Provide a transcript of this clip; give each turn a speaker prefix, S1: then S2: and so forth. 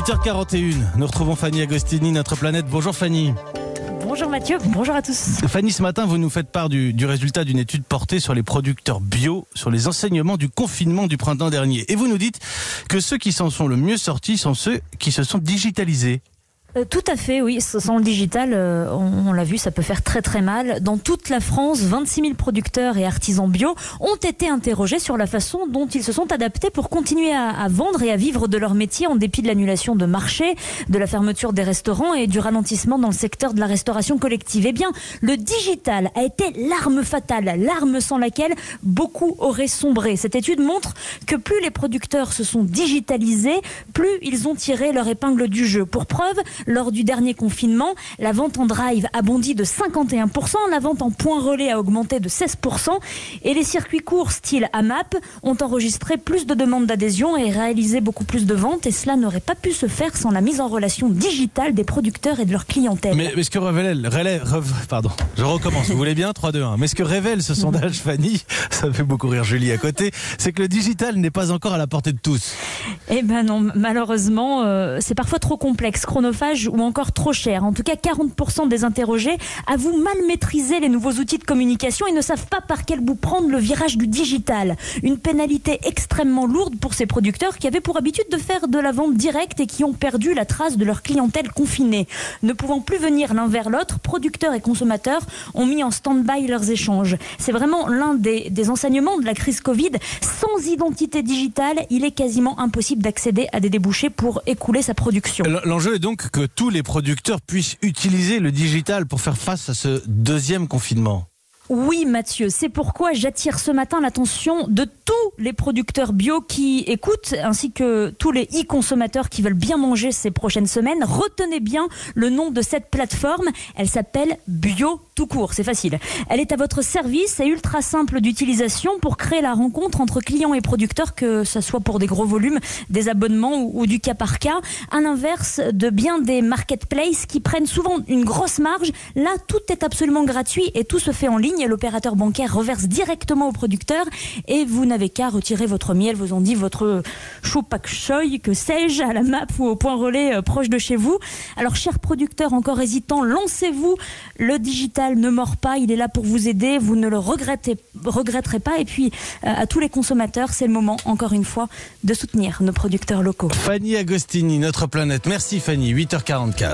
S1: 8h41, nous retrouvons Fanny Agostini, notre planète. Bonjour Fanny.
S2: Bonjour Mathieu, bonjour à tous.
S1: Fanny, ce matin, vous nous faites part du résultat d'une étude portée sur les producteurs bio, sur les enseignements du confinement du printemps dernier. Et vous nous dites que ceux qui s'en sont le mieux sortis sont ceux qui se sont digitalisés.
S2: Tout à fait, oui. Sans le digital, on l'a vu, ça peut faire très très mal. Dans toute la France, 26 000 producteurs et artisans bio ont été interrogés sur la façon dont ils se sont adaptés pour continuer à vendre et à vivre de leur métier en dépit de l'annulation de marchés, de la fermeture des restaurants et du ralentissement dans le secteur de la restauration collective. Eh bien, le digital a été l'arme fatale, l'arme sans laquelle beaucoup auraient sombré. Cette étude montre que plus les producteurs se sont digitalisés, plus ils ont tiré leur épingle du jeu. Pour preuve, lors du dernier confinement, la vente en drive a bondi de 51%, la vente en point relais a augmenté de 16% et les circuits courts style AMAP ont enregistré plus de demandes d'adhésion et réalisé beaucoup plus de ventes, et cela n'aurait pas pu se faire sans la mise en relation digitale des producteurs et de leur clientèle.
S1: Mais ce que je recommence, vous voulez bien 3, 2, 1. Mais ce que révèle ce sondage, Fanny, ça me fait beaucoup rire Julie à côté, c'est que le digital n'est pas encore à la portée de tous.
S2: Eh ben non, malheureusement, c'est parfois trop complexe, chronophage ou encore trop cher. En tout cas, 40% des interrogés avouent mal maîtriser les nouveaux outils de communication et ne savent pas par quel bout prendre le virage du digital. Une pénalité extrêmement lourde pour ces producteurs qui avaient pour habitude de faire de la vente directe et qui ont perdu la trace de leur clientèle confinée. Ne pouvant plus venir l'un vers l'autre, producteurs et consommateurs ont mis en stand-by leurs échanges. C'est vraiment l'un des enseignements de la crise Covid. Sans identité digitale, il est quasiment impossible d'accéder à des débouchés pour écouler sa production.
S1: L'enjeu est donc que tous les producteurs puissent utiliser le digital pour faire face à ce deuxième confinement.
S2: Oui Mathieu, c'est pourquoi j'attire ce matin l'attention de tous les producteurs bio qui écoutent, ainsi que tous les e-consommateurs qui veulent bien manger ces prochaines semaines. Retenez bien le nom de cette plateforme, elle s'appelle Bio tout court, c'est facile. Elle est à votre service et ultra simple d'utilisation pour créer la rencontre entre clients et producteurs, que ce soit pour des gros volumes, des abonnements ou du cas par cas. À l'inverse de bien des marketplaces qui prennent souvent une grosse marge, là tout est absolument gratuit et tout se fait en ligne. L'opérateur bancaire reverse directement au producteur et vous n'avez qu'à retirer votre miel, vos endives, votre chou pak choy, que sais-je, à la MAP ou au point relais proche de chez vous. Alors, chers producteurs encore hésitants, lancez-vous. Le digital ne mord pas, il est là pour vous aider. Vous ne le regretterez pas. Et puis, à tous les consommateurs, c'est le moment, encore une fois, de soutenir nos producteurs locaux.
S1: Fanny Agostini, notre planète. Merci Fanny, 8h44.